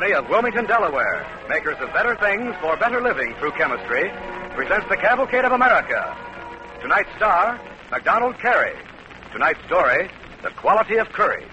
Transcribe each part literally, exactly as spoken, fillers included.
Company of Wilmington, Delaware, makers of better things for better living through chemistry, presents the Cavalcade of America. Tonight's star, MacDonald Carey. Tonight's story, The Quality of Courage.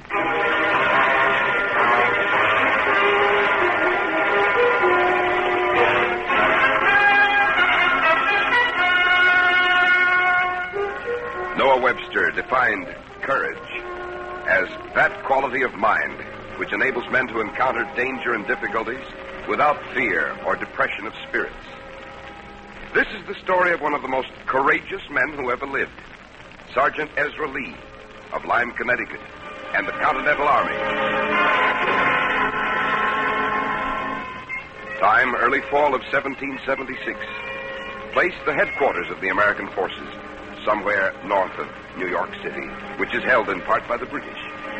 Noah Webster defined courage as that quality of mind which enables men to encounter danger and difficulties without fear or depression of spirits. This is the story of one of the most courageous men who ever lived, Sergeant Ezra Lee of Lyme, Connecticut, and the Continental Army. Time, early fall of seventeen seventy-six. Place, the headquarters of the American forces, somewhere north of New York City, which is held in part by the British.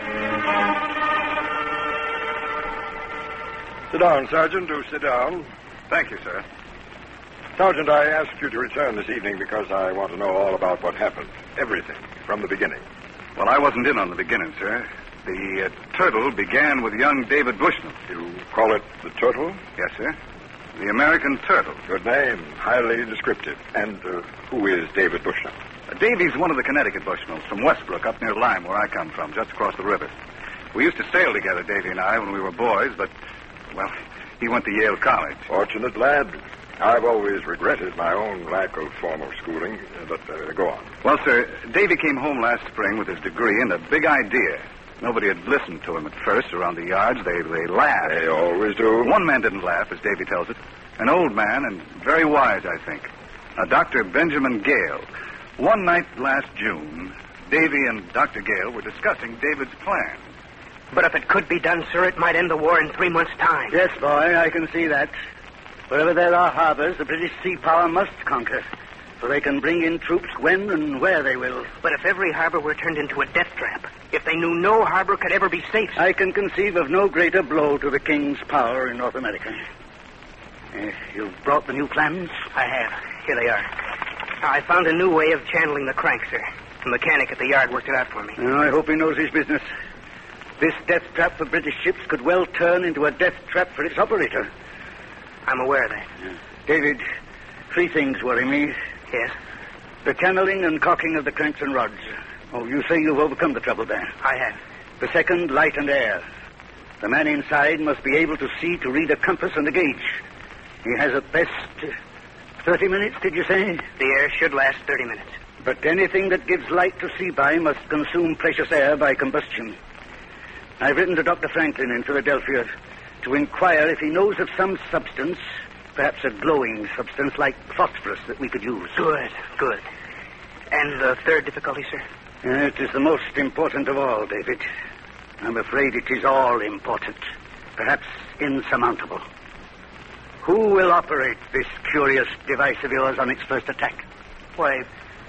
Sit down, Sergeant. Do sit down. Thank you, sir. Sergeant, I asked you to return this evening because I want to know all about what happened. Everything, from the beginning. Well, I wasn't in on the beginning, sir. The uh, turtle began with young David Bushnell. You call it the Turtle? Yes, sir. The American Turtle. Good name. Highly descriptive. And uh, who is David Bushnell? Uh, Davy's one of the Connecticut Bushnells from Westbrook, up near Lyme, where I come from, just across the river. We used to sail together, Davy and I, when we were boys, but, well, he went to Yale College. Fortunate lad. I've always regretted my own lack of formal schooling, but uh, go on. Well, sir, Davy came home last spring with his degree and a big idea. Nobody had listened to him at first around the yards. They, they laughed. They always do. One man didn't laugh, as Davy tells it. An old man and very wise, I think. A Doctor Benjamin Gale. One night last June, Davy and Doctor Gale were discussing David's plan. But if it could be done, sir, it might end the war in three months' time. Yes, boy, I can see that. Wherever there are harbors, the British sea power must conquer, so they can bring in troops when and where they will. But if every harbor were turned into a death trap, if they knew no harbor could ever be safe... I can conceive of no greater blow to the King's power in North America. Uh, you've brought the new plans? I have. Here they are. I found a new way of channeling the crank, sir. The mechanic at the yard worked it out for me. Oh, I hope he knows his business. This death trap for British ships could well turn into a death trap for its operator. I'm aware of that. Yeah. David, three things worry me. Yes? The channeling and cocking of the cranks and rods. Oh, you say you've overcome the trouble there. I have. The second, light and air. The man inside must be able to see to read a compass and a gauge. He has at best uh, thirty minutes, did you say? The air should last thirty minutes. But anything that gives light to see by must consume precious air by combustion. I've written to Doctor Franklin in Philadelphia to inquire if he knows of some substance, perhaps a glowing substance like phosphorus, that we could use. Good, good. And the third difficulty, sir? Uh, it is the most important of all, David. I'm afraid it is all important, perhaps insurmountable. Who will operate this curious device of yours on its first attack? Why,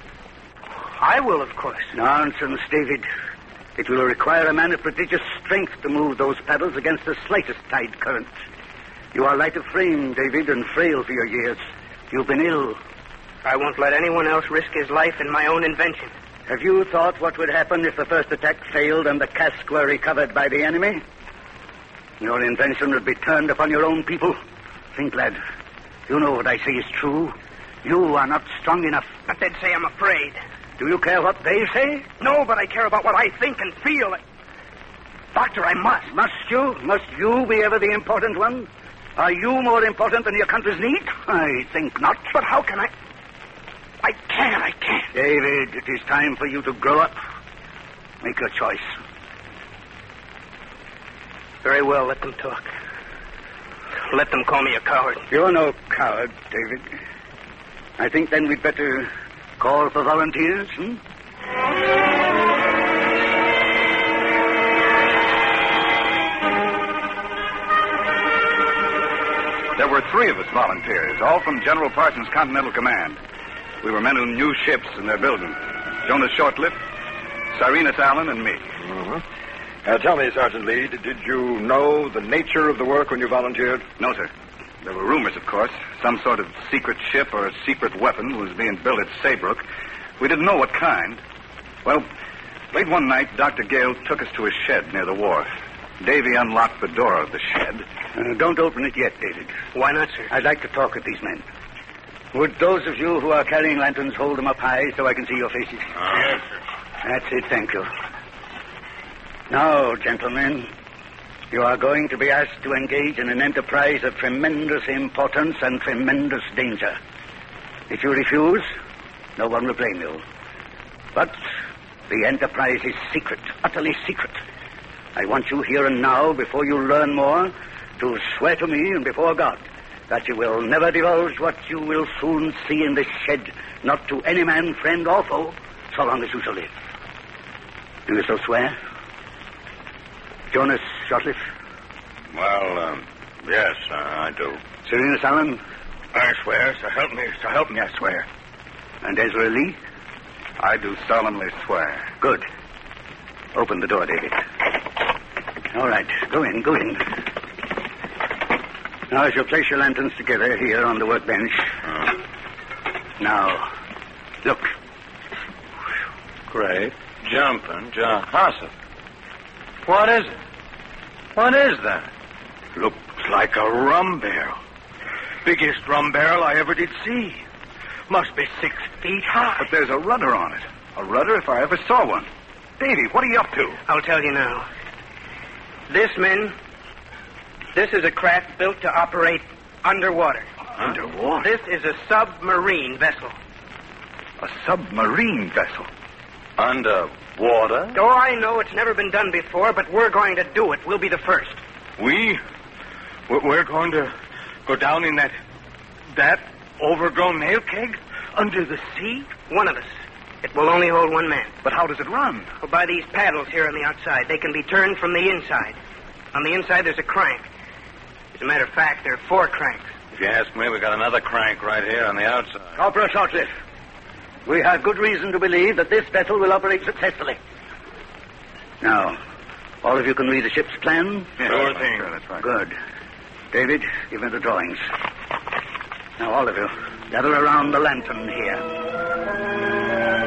I will, of course. Nonsense, David. It will require a man of prodigious strength to move those paddles against the slightest tide current. You are light of frame, David, and frail for your years. You've been ill. I won't let anyone else risk his life in my own invention. Have you thought what would happen if the first attack failed and the cask were recovered by the enemy? Your invention would be turned upon your own people. Think, lad. You know what I say is true. You are not strong enough. But they'd say I'm afraid. Do you care what they say? No, but I care about what I think and feel. Doctor, I must. Must you? Must you be ever the important one? Are you more important than your country's need? I think not. But how can I... I can't, I can't. David, it is time for you to grow up. Make your choice. Very well, let them talk. Let them call me a coward. You're no coward, David. I think then we'd better call for volunteers, hmm? There were three of us volunteers, all from General Parsons' Continental Command. We were men who knew ships and their building. Jonas Shortlift, Cyrenus Allen, and me. Mm-hmm. Uh, tell me, Sergeant Lee, did you know the nature of the work when you volunteered? No, sir. There were rumors, of course. Some sort of secret ship or a secret weapon was being built at Saybrook. We didn't know what kind. Well, late one night, Doctor Gale took us to his shed near the wharf. Davy unlocked the door of the shed. Uh, don't open it yet, David. Why not, sir? I'd like to talk with these men. Would those of you who are carrying lanterns hold them up high so I can see your faces? Uh, yes, sir. That's it, thank you. Now, gentlemen, you are going to be asked to engage in an enterprise of tremendous importance and tremendous danger. If you refuse, no one will blame you. But the enterprise is secret, utterly secret. I want you here and now, before you learn more, to swear to me and before God that you will never divulge what you will soon see in this shed, not to any man, friend, or foe, so long as you shall live. Do you so swear? Jonas Shortliff? Well, um, yes, uh, I do. Serenus Allen? I swear, so help me, so help me, I swear. And Ezra Lee? I do solemnly swear. Good. Open the door, David. All right, go in, go in. Now, as you place your lanterns together here on the workbench. Uh. Now, look. Great jumping Jehoshaphat. What is it? What is that? Looks like a rum barrel. Biggest rum barrel I ever did see. Must be six feet high. But there's a rudder on it. A rudder if I ever saw one. Davy, what are you up to? I'll tell you now. This, men, this is a craft built to operate underwater. Underwater? This is a submarine vessel. A submarine vessel? Underwater? Oh, I know it's never been done before, but we're going to do it. We'll be the first. We? We're going to go down in that, that overgrown nail keg under the sea? One of us. It will only hold one man. But how does it run? Well, by these paddles here on the outside. They can be turned from the inside. On the inside, there's a crank. As a matter of fact, there are four cranks. If you ask me, we got another crank right here on the outside. Corporal Shortliff, we have good reason to believe that this vessel will operate successfully. Now, all of you can read the ship's plan? Yes, Sure that's thing. Right, that's right. Good. David, give me the drawings. Now, all of you, gather around the lantern here.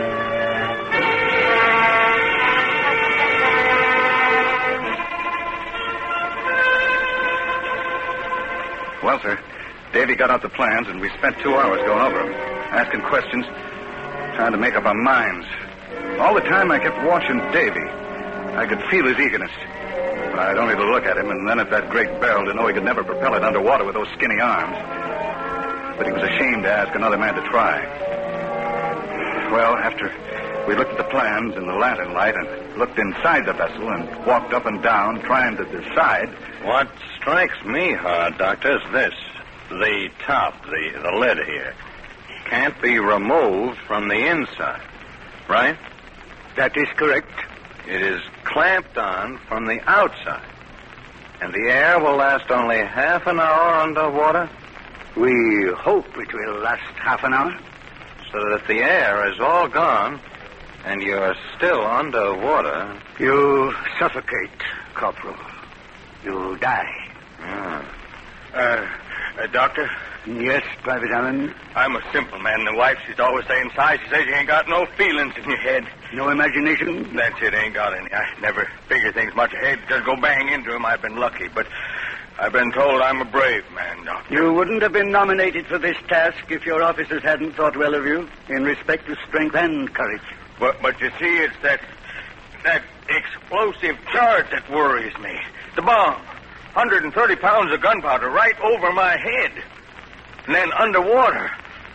Well, sir, Davy got out the plans, and we spent two hours going over them, asking questions, trying to make up our minds. All the time I kept watching Davy. I could feel his eagerness. But I'd only to look at him, and then at that great barrel to know he could never propel it underwater with those skinny arms. But he was ashamed to ask another man to try. Well, after we looked at the plans in the lantern light and looked inside the vessel and walked up and down trying to decide... What strikes me hard, Doctor, is this. The top, the, the lid here, can't be removed from the inside, right? That is correct. It is clamped on from the outside. And the air will last only half an hour underwater? We hope it will last half an hour. So that if the air is all gone and you're still underwater... You suffocate, Corporal. You die. Ah. Uh, uh, Doctor, Yes, Private Allen. I'm a simple man. The wife, she's always saying, Si, she says you ain't got no feelings in your head. No imagination? That's it, ain't got any. I never figure things much ahead. Just go bang into 'em. I've been lucky, but I've been told I'm a brave man, Doctor. You wouldn't have been nominated for this task if your officers hadn't thought well of you in respect to strength and courage. But, but you see, it's that, that explosive charge that worries me. The bomb. one hundred thirty pounds of gunpowder right over my head. And then underwater.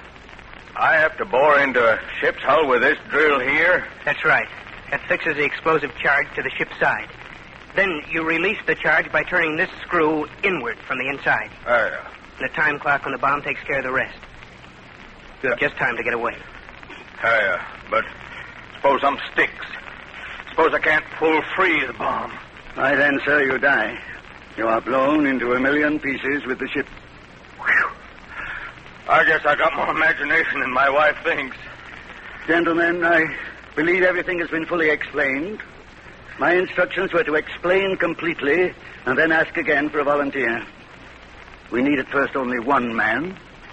I have to bore into a ship's hull with this drill here. That's right. That fixes the explosive charge to the ship's side. Then you release the charge by turning this screw inward from the inside. Uh, And the time clock on the bomb takes care of the rest. You have just time to get away. uh, but suppose some sticks. Suppose I can't pull free of the bomb. Why then, sir, you die. You are blown into a million pieces with the ship. Whew. I guess I got more imagination than my wife thinks. Gentlemen, I believe everything has been fully explained. My instructions were to explain completely and then ask again for a volunteer. We need at first only one man.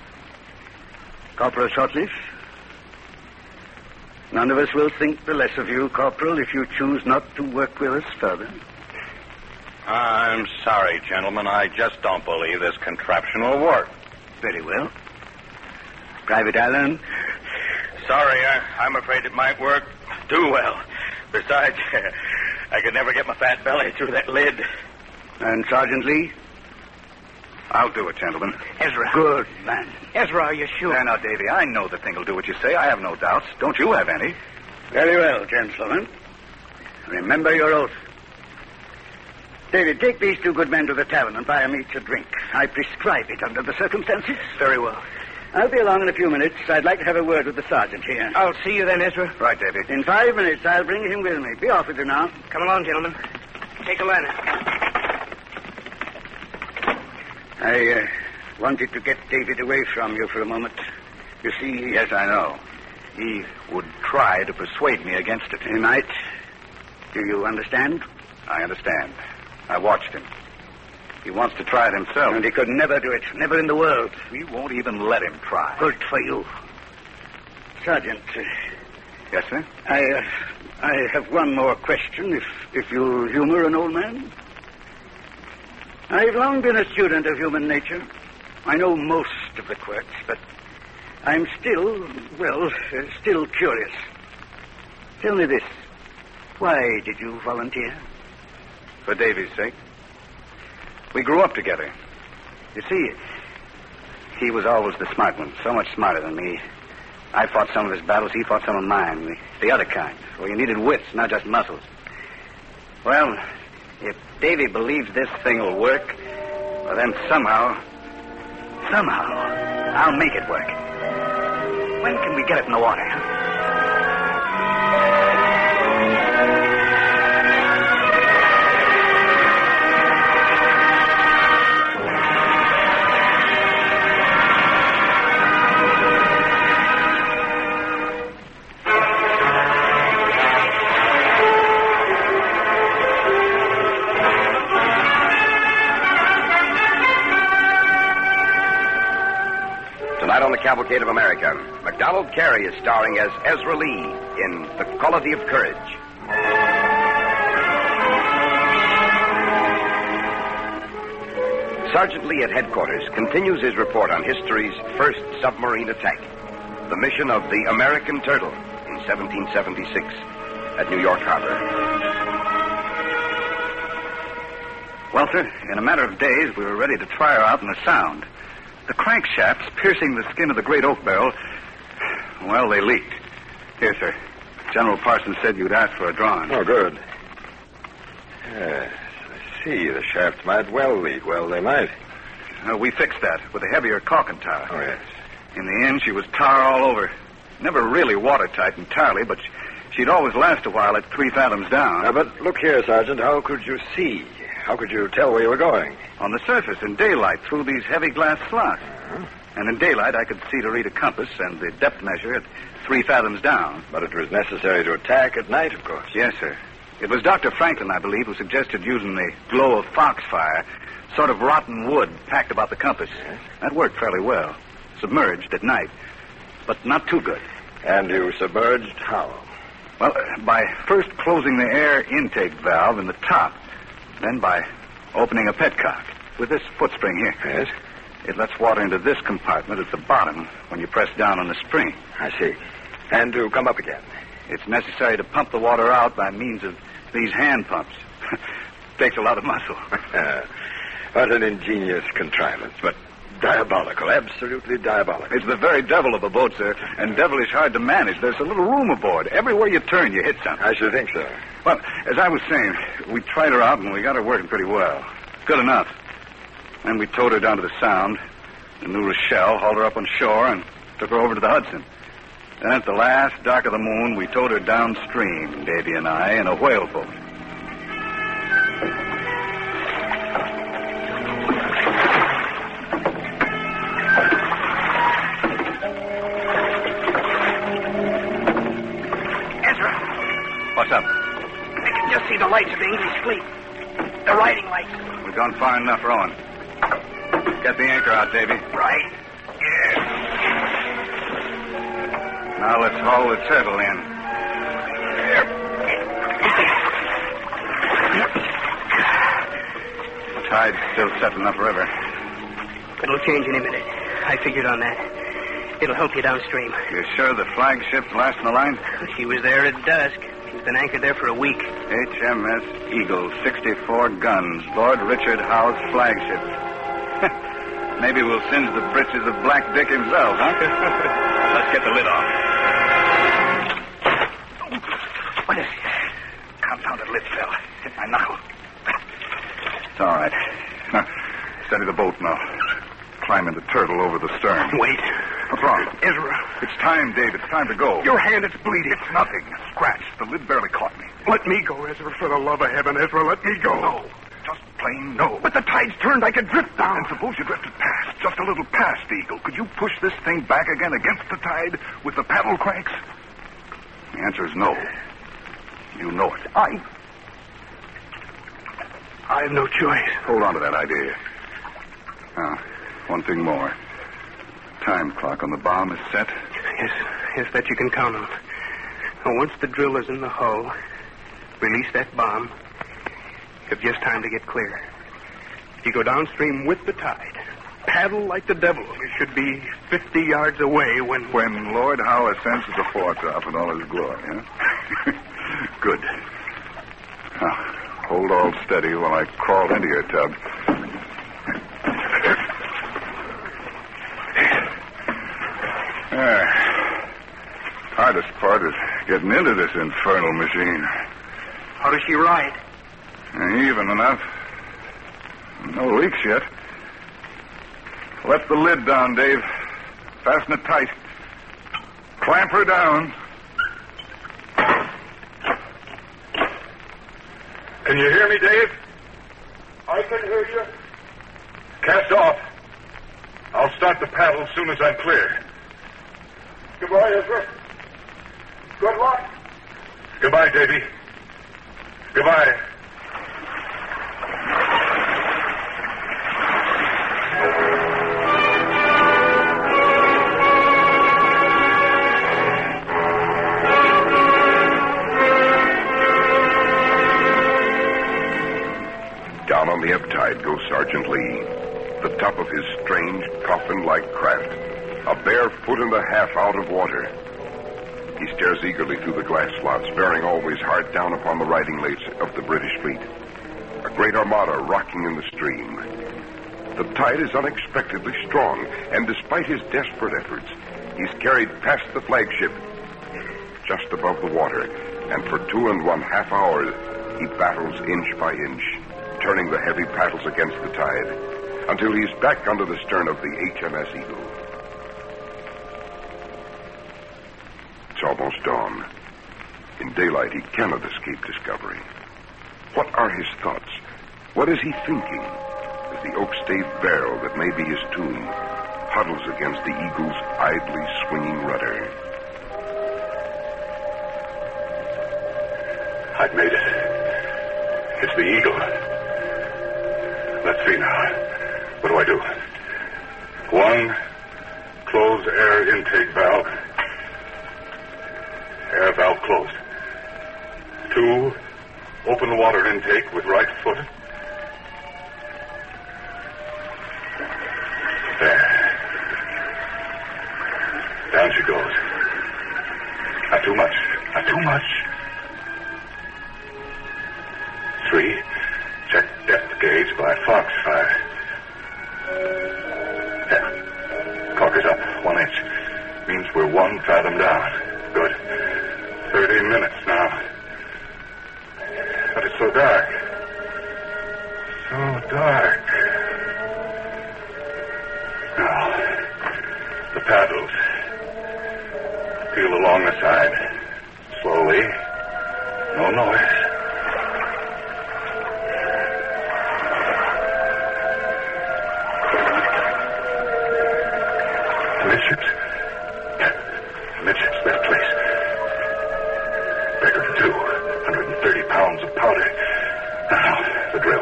Corporal Shortleaf. None of us will think the less of you, Corporal, if you choose not to work with us further. I'm sorry, gentlemen. I just don't believe this contraption will work. Very well. Private Allen? Sorry, I, I'm afraid it might work too well. Besides, I could never get my fat belly through that lid. And Sergeant Lee? I'll do it, gentlemen. Ezra. Good man. Ezra, are you sure? There now, Davy, I know the thing will do what you say. I have no doubts. Don't you have any? Very well, gentlemen. Remember your oath. David, take these two good men to the tavern and buy them each a drink. I prescribe it under the circumstances. Very well. I'll be along in a few minutes. I'd like to have a word with the sergeant here. I'll see you then, Ezra. Right, Davy. In five minutes, I'll bring him with me. Be off with you now. Come along, gentlemen. Take a ladder. I uh, wanted to get David away from you for a moment. You see... Yes, I know. He would try to persuade me against it. He might. Do you understand? I understand. I watched him. He wants to try it himself. And he could never do it. Never in the world. We won't even let him try. Good for you. Sergeant. Uh, Yes, sir? I, uh, I have one more question, if, if you'll humor an old man. I've long been a student of human nature. I know most of the quirks, but I'm still, well, uh, still curious. Tell me this. Why did you volunteer? For Davy's sake. We grew up together. You see, he was always the smart one, so much smarter than me. I fought some of his battles, he fought some of mine, the, the other kind, where you needed wits, not just muscles. Well, if Davy believes this thing will work, well, then somehow, somehow, I'll make it work. When can we get it in the water? Tonight on the Cavalcade of America, MacDonald Carey is starring as Ezra Lee in The Quality of Courage. Sergeant Lee at headquarters continues his report on history's first submarine attack, the mission of the American Turtle in seventeen seventy-six at New York Harbor. Well, sir, in a matter of days, we were ready to try her out in the Sound. The crankshafts piercing the skin of the great oak barrel, well, they leaked. Here, sir. General Parsons said you'd ask for a drawing. Oh, good. Yes, I see. The shafts might well leak. Well, they might. Uh, we fixed that with a heavier caulking tar. Oh, yes. In the end, she was tar all over. Never really watertight entirely, but she'd always last a while at three fathoms down. Uh, but look here, Sergeant. How could you see? How could you tell where you were going? On the surface, in daylight, through these heavy glass slots. Uh-huh. And in daylight, I could see to read a compass and the depth measure at three fathoms down. But it was necessary to attack at night, of course. Yes, sir. It was Doctor Franklin, I believe, who suggested using the glow of foxfire, sort of rotten wood packed about the compass. Yes. That worked fairly well. Submerged at night, but not too good. And you submerged how? Well, uh, by first closing the air intake valve in the top, then by opening a petcock with this foot spring here. Yes? It lets water into this compartment at the bottom when you press down on the spring. I see. And to come up again? It's necessary to pump the water out by means of these hand pumps. Takes a lot of muscle. What an ingenious contrivance, but diabolical, absolutely diabolical. It's the very devil of a boat, sir, and devilish hard to manage. There's a little room aboard. Everywhere you turn, you hit something. I should think so. Well, as I was saying, we tried her out and we got her working pretty well. Good enough. Then we towed her down to the Sound, the New Rochelle, hauled her up on shore, and took her over to the Hudson. Then at the last dark of the moon, we towed her downstream, Davy and I, in a whale boat. Ezra, What's up? I can just see the lights of the English fleet. The riding lights. We've gone far enough, Rowan. Get the anchor out, Davy. Right. Yes. Now let's haul the turtle in. Tide's still settling upriver. It'll change any minute. I figured on that. It'll help you downstream. You sure the flagship's last in the line? She was there at dusk. She's been anchored there for a week. H M S Eagle, sixty-four guns, Lord Richard Howe's flagship. Maybe we'll singe the britches of Black Dick himself, huh? Let's get the lid off. What is it? Confounded lid fell. Hit my knuckle. It's all right. Now, steady the boat now. Climb into turtle over the stern. Wait. What's wrong? Ezra. It's time, Dave. It's time to go. Your hand is bleeding. It's nothing. A scratch. The lid barely caught me. Let me go, Ezra. For the love of heaven, Ezra, let me go. No. Just plain no. But the tide's turned. I could drift down. And suppose you drifted past, just a little past the Eagle. Could you push this thing back again against the tide with the paddle cranks? The answer is no. You know it. I... I have no choice. Hold on to that idea. Now, one thing more. Time clock on the bomb is set. Yes, yes, that you can count on. Now, once the drill is in the hull, release that bomb. You have just time to get clear. You go downstream with the tide. Paddle like the devil. You should be fifty yards away when... When Lord Howe ascends to the foretop in all his glory, huh? Good. Now, hold all steady while I crawl into your tub. There. Hardest part is getting into this infernal machine. How does she ride? Even enough. No leaks yet. Let the lid down, Dave. Fasten it tight. Clamp her down. Can you hear me, Dave? I can hear you. Cast off. I'll start the paddle as soon as I'm clear. Goodbye, Ezra. Good luck. Goodbye, Davy. Goodbye. Down on the ebb tide goes Sergeant Lee, the top of his strange, coffin-like craft, a bare foot and a half out of water. He stares eagerly through the glass slots, bearing always hard down upon the riding lace of the British fleet. A great armada rocking in the stream. The tide is unexpectedly strong, and despite his desperate efforts, he's carried past the flagship, just above the water, and for two and one half hours, he battles inch by inch, turning the heavy paddles against the tide, until he's back under the stern of the H M S Eagle. It's almost dawn. In daylight, he cannot escape discovery. What are his thoughts? What is he thinking as the oak-staved barrel that may be his tomb huddles against the Eagle's idly swinging rudder? I've made it. It's the Eagle. Let's see now. What do I do? One, close air intake valve. Air valve closed. Two, open water intake with right foot. There. Down she goes. Not too much. Not too much. Three, check depth gauge by Foxfire. There. Cork is up. One inch. Means we're one fathom down. Good. Thirty minutes now. But it's so dark. So dark. Now, the paddles. Feel along the side. Slowly. No noise. Midships. Midships, that place. Becker two. one hundred thirty pounds of powder. Now, the drill.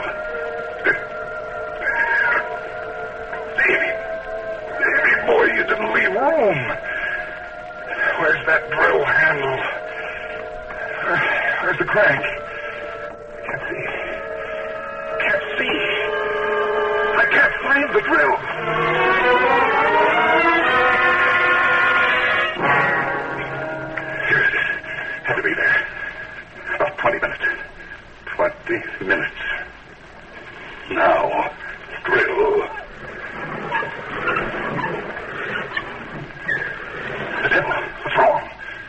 Davy. Davy, boy, you didn't leave room. Where's that drill handle? Where, where's the crank? Can't see. Can't see. find the drill. Here it is. Had to be there. About twenty minutes. Twenty minutes. Now, drill. The devil. What's wrong?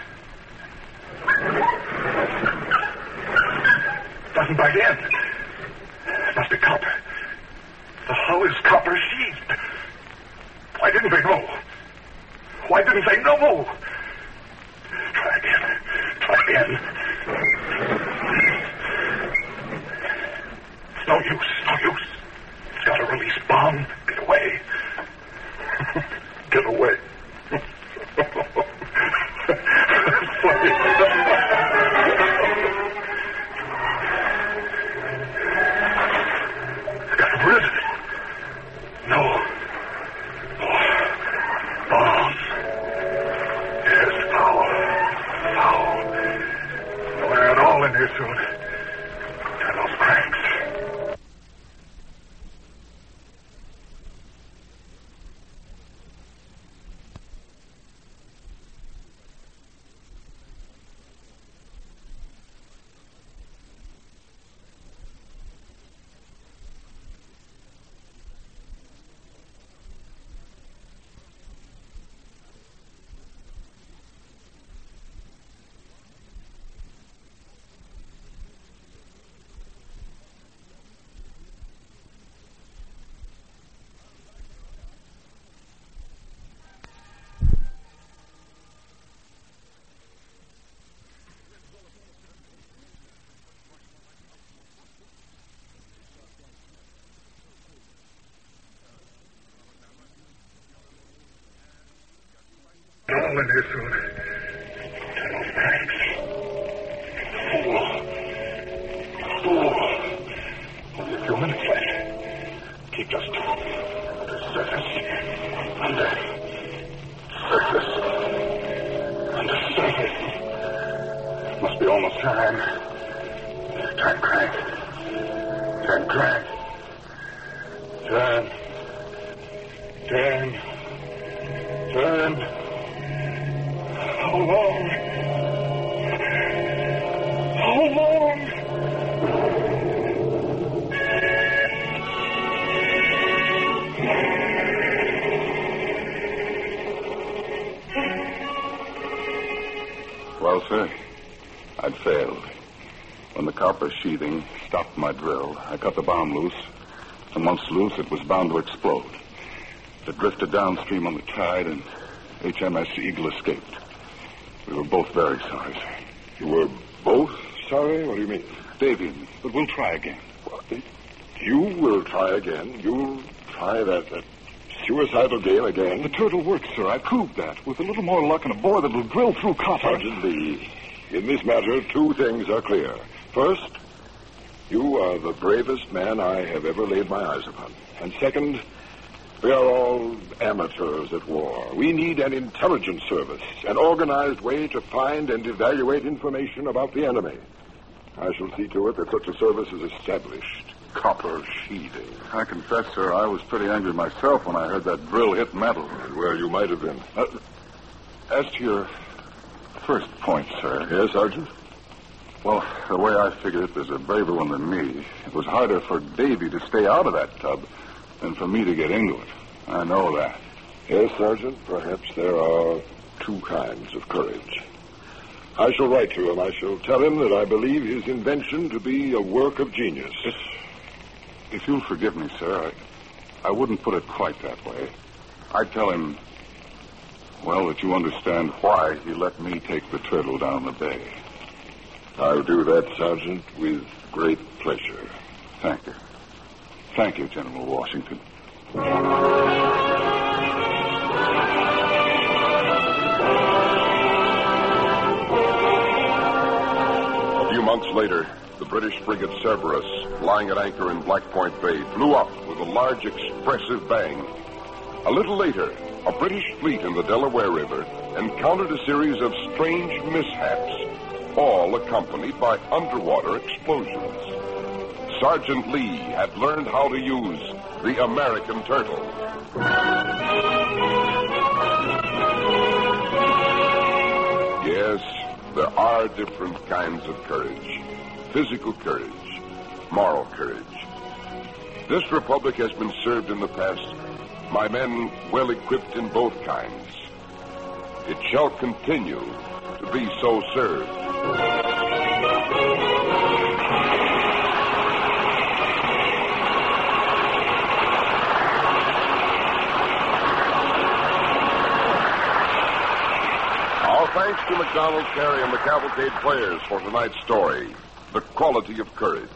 Doesn't bite in. It must be copper. The hull is copper sheathed. Why didn't they know? Why didn't they know? Try again. Try again. It's no use. No use. It's got a release bomb. Get away. Get away. Got rid of it. No. More. Bomb. Yes, foul. Foul. No air at all in here soon. Turn those cranks. All in here soon. Turn those cranks. Fool. Fool. Only a few minutes left. Keep just under surface. Under surface. Under surface. Must be almost time. Turn crank. Turn crank. Turn. Turn. Turn. How long? How long? Well, sir, I'd failed. When the copper sheathing stopped my drill, I cut the bomb loose, and once loose, it was bound to explode. It drifted downstream on the tide, and H M S Eagle escaped. We were both very sorry, sir. You were both sorry? What do you mean? Davy and me, but we'll try again. Well, you will try again? You'll try that, that suicidal game again? The turtle works, sir. I proved that. With a little more luck and a bore that'll drill through copper. Sergeant Lee, in this matter, two things are clear. First, you are the bravest man I have ever laid my eyes upon. And second, we are all amateurs at war. We need an intelligence service, an organized way to find and evaluate information about the enemy. I shall see to it that such a service is established. Copper sheathing. I confess, sir, I was pretty angry myself when I heard that drill hit metal. Well, you might have been. Uh, as to your first point, sir. Yes, Sergeant? Well, the way I figured it, there's a braver one than me. It was harder for Davy to stay out of that tub than for me to get into it. I know that. Yes, Sergeant, perhaps there are two kinds of courage. I shall write to him. I shall tell him that I believe his invention to be a work of genius. If, if you'll forgive me, sir, I, I wouldn't put it quite that way. I'd tell him, well, that you understand why he let me take the turtle down the bay. I'll do that, Sergeant, with great pleasure. Thank you. Thank you, General Washington. A few months later, the British frigate Cerberus, lying at anchor in Black Point Bay, blew up with a large, expressive bang. A little later, a British fleet in the Delaware River encountered a series of strange mishaps, all accompanied by underwater explosions. Sergeant Lee had learned how to use the American turtle. Yes, there are different kinds of courage. Physical courage, moral courage. This republic has been served in the past by men well equipped in both kinds. It shall continue to be so served. Our thanks to MacDonald Carey and the Cavalcade players for tonight's story, The Quality of Courage.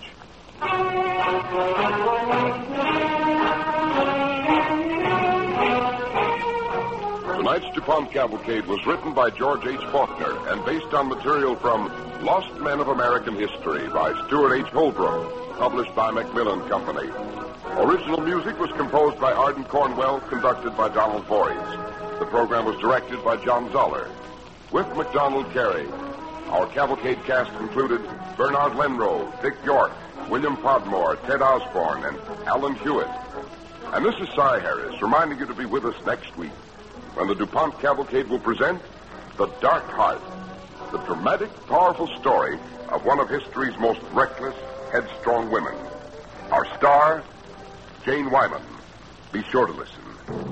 Tonight's DuPont Cavalcade was written by George H. Faulkner and based on material from Lost Men of American History by Stuart H. Holbrook, published by Macmillan Company. Original music was composed by Arden Cornwell, conducted by Donald Voorhees. The program was directed by John Zoller. With MacDonald Carey, our Cavalcade cast included Bernard Lenrow, Dick York, William Podmore, Ted Osborne, and Alan Hewitt. And this is Cy Harris, reminding you to be with us next week when the DuPont Cavalcade will present The Dark Heart, the dramatic, powerful story of one of history's most reckless, headstrong women. Our star, Jane Wyman. Be sure to listen.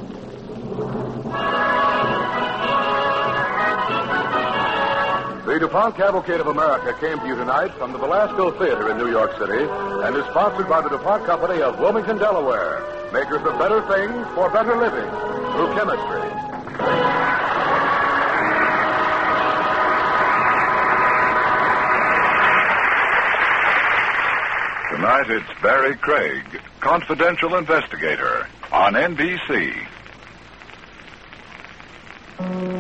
The DuPont Cavalcade of America came to you tonight from the Velasco Theater in New York City and is sponsored by the DuPont Company of Wilmington, Delaware, makers of better things for better living through chemistry. Tonight it's Barry Craig, confidential investigator, on N B C.